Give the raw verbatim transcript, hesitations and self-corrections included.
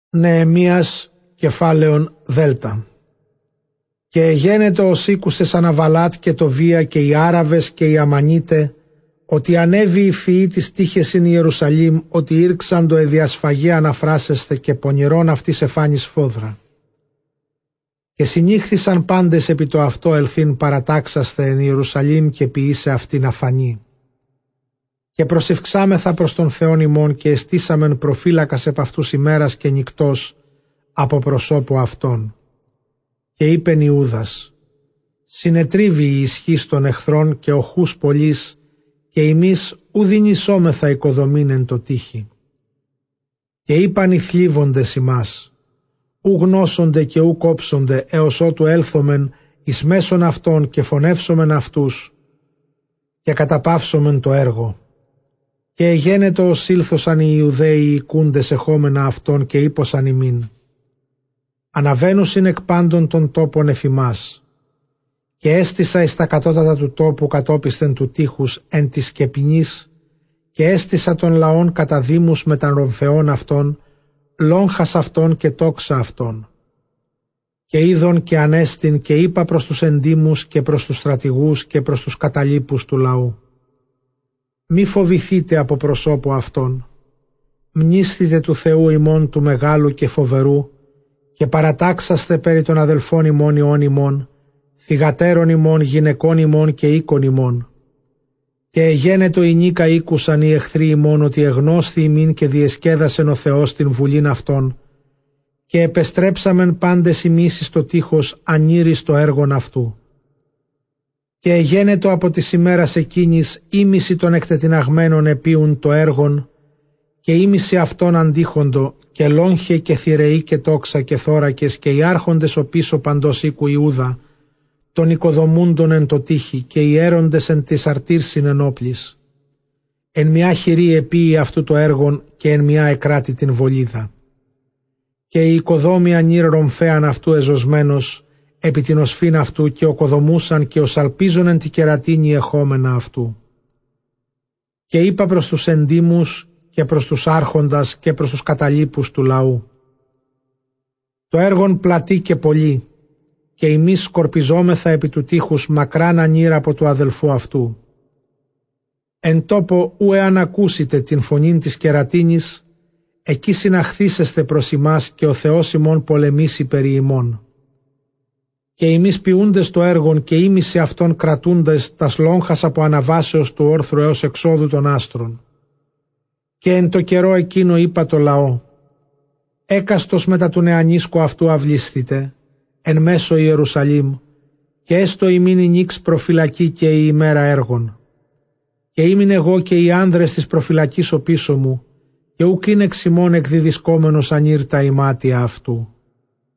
Νεεμίας κεφάλαιον Δέλτα. Και γένετο ο Σίκουσες Αναβαλάτ και το Βία και οι Άραβες και οι Αμανίτε, ότι ανέβη η φυή της τύχες in Ιερουσαλήμ, ότι ήρξαν το εδιασφαγέ αναφράσεστε και πονηρών αυτής εφάνης φόδρα. Και συνήχθησαν πάντες επί το αυτό ελθύν παρατάξαστε εν Ιερουσαλήμ και ποιήσε αυτήν αφανή. Και προσευξάμεθα προς τον Θεόν ημών και εστίσαμεν προφύλακας επ' αυτούς ημέρας και νυκτός από προσώπου αυτών. Και είπεν Ιούδας, συνετρίβει η ισχύς των εχθρών και οχούς πολλής, και εμείς ουδινισόμεθα οικοδομήν εν το τύχη. Και είπαν οι θλίβοντες ημάς, ου γνώσονται και ου κόψονται, έως ότου έλθομεν εις μέσον αυτών και φωνεύσομεν αυτούς και καταπαύσομεν το έργο. Και εγένετο ως ήλθωσαν οι Ιουδαίοι οι οικούντες εχόμενα αυτών και είπωσαν ημίν, αναβαίνουσιν εκ πάντων των τόπων εφημάς. Και έστησα εις τα κατώτατα του τόπου κατόπιστεν του τείχους εν της σκεπινής, και έστησα των λαών κατά δήμους με τα ρομφεών αυτών, λόγχας αυτών και τόξα αυτών. Και είδον και ανέστην και είπα προς τους εντύμους και προς τους στρατηγούς και προς τους καταλήπους του λαού, μη φοβηθείτε από προσώπου αυτών, μνήσθητε του Θεού ημών του μεγάλου και φοβερού, και παρατάξαστε περί των αδελφών ημών ιών ημών, θυγατέρων ημών, γυναικών ημών και οίκων ημών. Και εγένετο η νίκα ήκουσαν οι εχθροί ημών, ότι εγνώσθη ημίν και διεσκέδασεν ο Θεός την βουλήν αυτών, και επεστρέψαμεν πάντες ημείς εις το τείχος ανήρης το έργον αυτού. Και εγένετο από της ημέρας εκείνης ήμιση των εκτετιναγμένων επίουν το έργον, και ήμιση αυτών αντίχοντο, και λόγχε και θηρεοί και τόξα και θώρακες και οι άρχοντες ο πίσω παντός οίκου Ιούδα, των οικοδομούντων εν το τείχη και οι έροντες εν της αρτήρσιν ενόπλης. Εν μια χειρή επίη αυτού το έργον και εν μια εκράτη την βολίδα. Και οι οικοδόμοι ανήρ ρομφέαν αυτού εζωσμένος επί την οσφήν αυτού και οκοδομούσαν και οσαλπίζον εν τη κερατίνη εχόμενα αυτού. Και είπα προς τους εντύμους και προς τους άρχοντας και προς τους καταλήπους του λαού, το έργον πλατή και πολύ, και εμείς σκορπιζόμεθα επί του τείχους μακράν ανήρα από του αδελφού αυτού. Εν τόπο ου εάν ακούσετε την φωνήν της κερατίνης, εκεί συναχθήσεστε προς ημάς και ο Θεός ημών πολεμήσει περί ημών. Και εμείς ποιούντες το έργον και ήμιση αυτών κρατούντες τας λόγχας από αναβάσεως του όρθρου έως εξόδου των άστρων. Και εν το καιρό εκείνο είπα το λαό, έκαστος μετά του νεανίσκου αυτού αυλίσθητε, εν μέσω Ιερουσαλήμ, και έστω ημίν η νύξ προφυλακή και η ημέρα έργων. Και ήμην εγώ και οι άνδρες της προφυλακής ο πίσω μου, και ουκ είναι εξ ημών εκδιδυσκόμενος ανήρτα η μάτια αυτού.